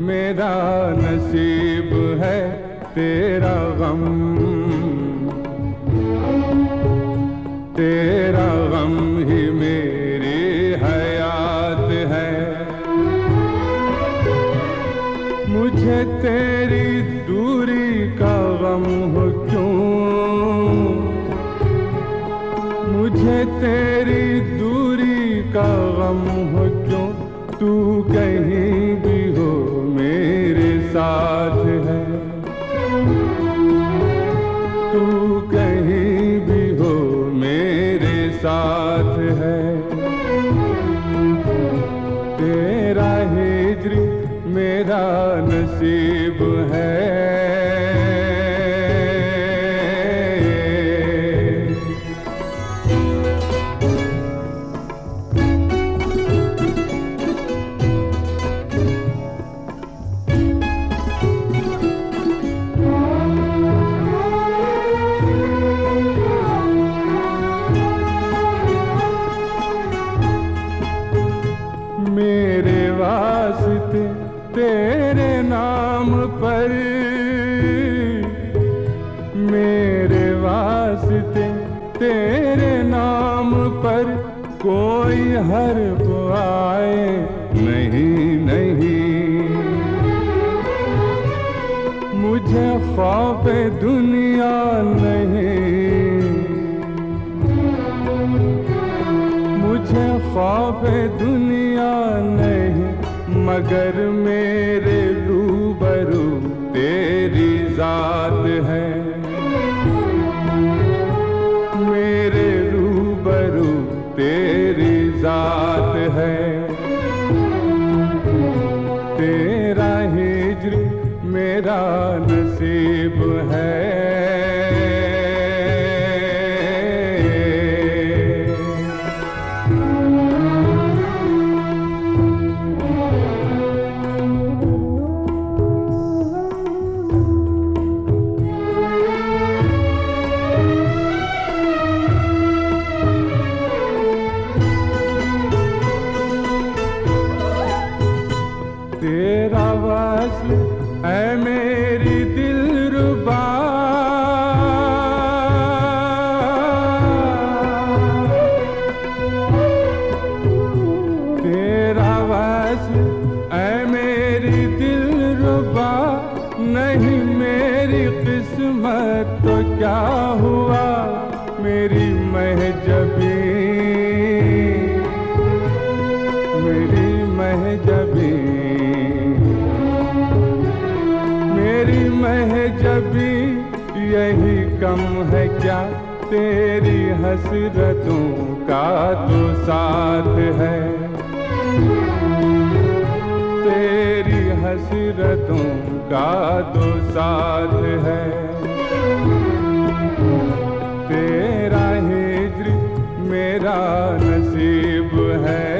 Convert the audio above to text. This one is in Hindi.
मेरा नसीब है तेरा गम, तेरा गम ही मेरी हयात है। मुझे तेरी दूरी का गम हो क्यों, मुझे तेरी दूरी का गम हो क्यों, तू कहीं भी हो मेरे साथ है, तू कहीं भी हो मेरे साथ है। तेरा हिज्र मेरा नसीब है। मेरे वास्ते तेरे नाम पर, मेरे वास्ते तेरे नाम पर कोई हर्फ आए नहीं नहीं। मुझे खौफ दुनिया नहीं, मुझे खौफ दुनिया नहीं, मगर मेरे रूबरू तेरी जात है, मेरे रूबरू तेरी जात है। तेरा हिज्र मेरा नसीब है। तेरा वस्ल है मेरी दिलरुबा, तेरा वस्ल है मेरी दिलरुबा, नहीं मेरी किस्मत तो क्या हुआ मेरी महजबी, मेरी महजबी, मेरी महजबी यही कम है क्या, तेरी हसरतों का तो साथ है, तेरी हसरतों का तो साथ है। तेरा हिज्र मेरा नसीब है।